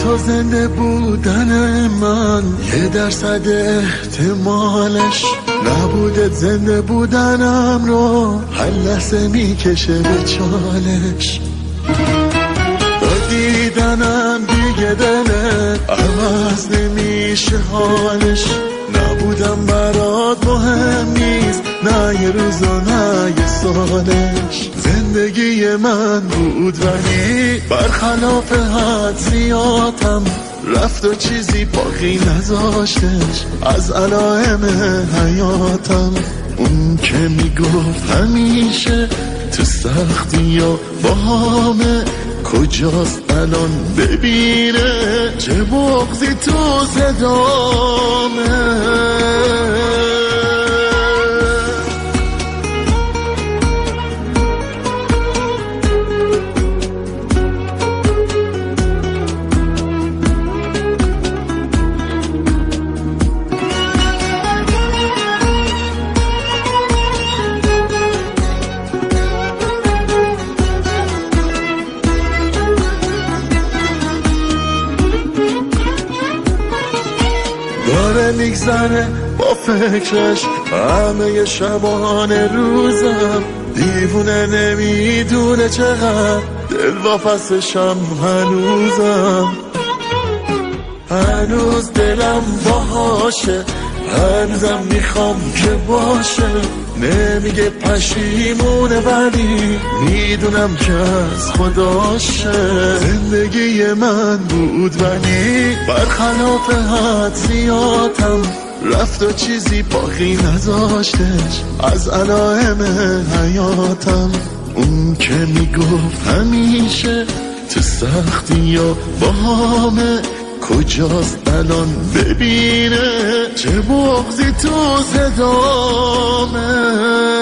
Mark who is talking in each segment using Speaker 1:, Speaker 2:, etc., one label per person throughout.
Speaker 1: تو زنده بودن من 1% احتمالش نبوده، زنده بودنم رو هر لحظه میکشه به چالش. با دیدنم دیگه دلت عوض نمیشه حالش، نبودم برات مهم نیست، نه یه روز و نه یه سالش. زندگی من بود ولی برخلاف حد زیادم رفت و چیزی باقی نذاشتش از علائم حیاتم. اون که میگفت همیشه تو سختی یا با همه کجاست الان، ببینه چه بغضی تو صدامه. داره میگذره با فکرش همه شبانه روزم، دیوونه نمیدونه چقدر دل واپسشم هنوزم. هنوز دلم باهاشه، هنوزم میخوام که باشه، نمیگه پشیمونه ولی میدونم که از خداشه. زندگی من بود ولی برخلاف حد زیادم رفت و چیزی باقی نذاشتش از علائم حیاتم. اون که میگفت همیشه تو سختی یا با همه کجاست الان، ببینه چه بغضی تو صدامه.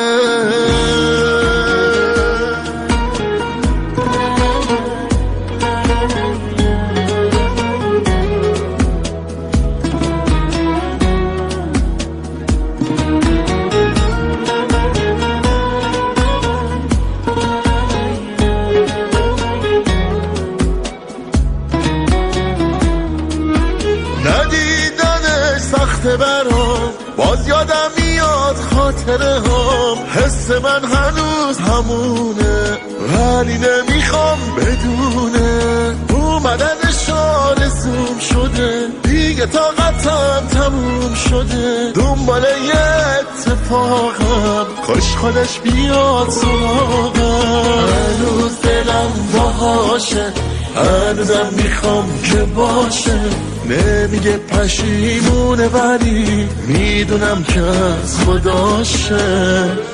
Speaker 1: سخته برام باز یادم میاد خاطره هم، حس من هنوز همونه ولی نمیخوام بدونه اومدنش آرزوم شده، دیگه طاقتم تموم شده. دنبال یه اتفاقم کاش خودش بیاد سراغم. هنوز دلم باهاشه، هنوزم میخوام که باشه، نمیگه پشیمونه ولی میدونم که از خداشه.